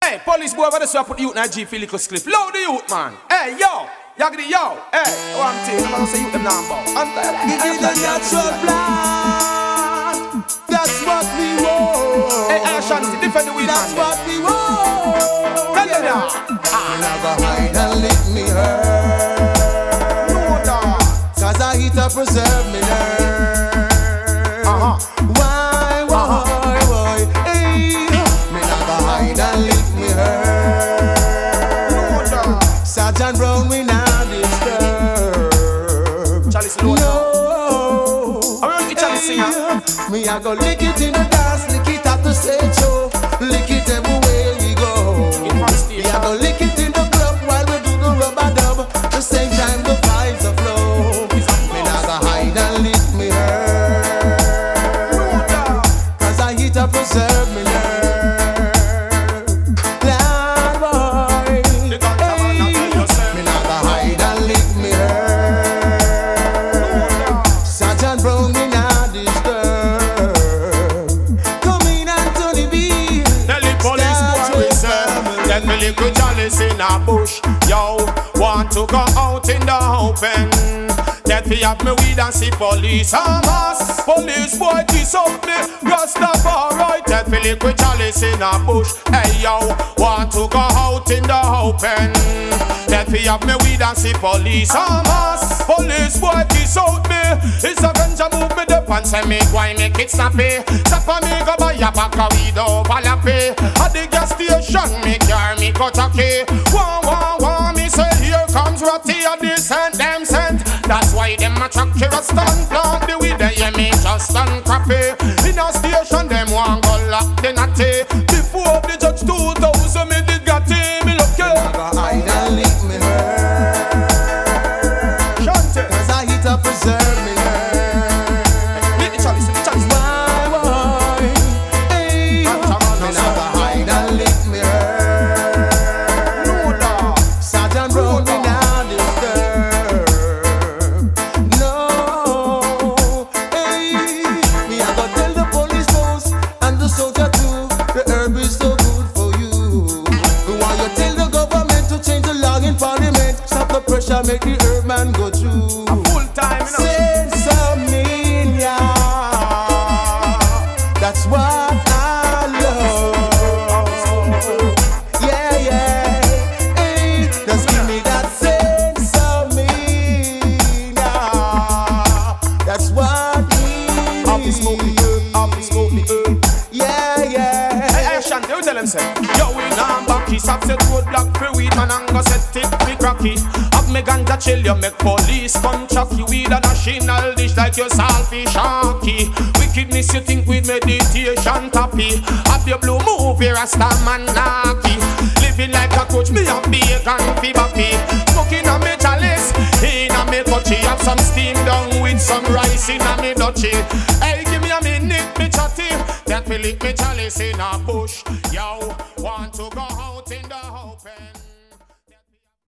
Hey, police boy, what is up with youth and G feel little cliff? Loud the youth, man. Hey, yo. Yagdi, yo. Hey, what I'm saying, I'm gonna say youth them number. Give me the natural blood. That's what we want. Hey, Shanti, defend the weed, that's man. What we want. Tell you that. Never hide and let me hurt. No, dog. Cause I eat to preserve me nerve. Why, hey. Me never hide and let me hurt. No, dog. Sergeant Brown, we now disturb. Chalice, no, no. I'm gonna get Chalice singer. Me I go lick it in the dance, lick it at the stage show, lick it everywhere we go. Me I go lick it in the club while we do the rubber dub. The same time the vibes are flow. Me not go hide and lick me hurt. Cause I hit to preserve me nerve. Lord boy, hey. Me not go hide and lick me hurt. Sergeant Brown, me not disturb. Come in Anthony B. Tell the police boy we say, get me little chalice in a bush. Yo, want to go out in the open. Get me have me weed and see police a mass. Police boy kiss up me, Rastafari. Get me little chalice in a bush. Hey yo, want to go out in the open. Get me have me weed and see police a mass. Police boy kiss out me. It's a ganja move me the pants and make why make it snappy. Stop on me go buy a pack of weed over la pay. At the gas station me car me cut a key. Wah me say here comes Ratty a descent them sent. That's why them a chuck your stand plant the weed they hear me just uncrappy. In a station them want go lock the natty. Before the judge 2000 me did got him me lucky. Never hide and lick me hurt. Cause I hit to preserve me nerve. Lick the chalice, Why, hey. Me never hide and lick me hurt. Sergeant Brown, me now disturb. No, hey. Me I go tell the police force and the soldier too. The herb is so good for you. Why you tell the government to change the law in parliament? Stop the pressure, make the herb man go through. A full time, you know. Sense of me, yeah. That's what I love. Yeah. Hey, just give me that sense of me, yeah. That's what we I'll be smoking herb, I'll be smoking herb. Yeah. Hey, Shanti, you tell him say, yo, we now back, he stop set roadblock for weed, man, and go set it be cracky. Have me ganja chill, you make police come chuck you with a national dish like your salty sharky. Wickedness you think with meditation tappy. Have your blue movie, Rasta man knocky. Living like a coach, me a bacon fi bappy. Smoking a me chalice, in a me touchy. Have some steam down with some rice in a me dutchy. Hey, give me a minute, me chatty. That me lick me chalice in a bush. Yo, want to go out in the open.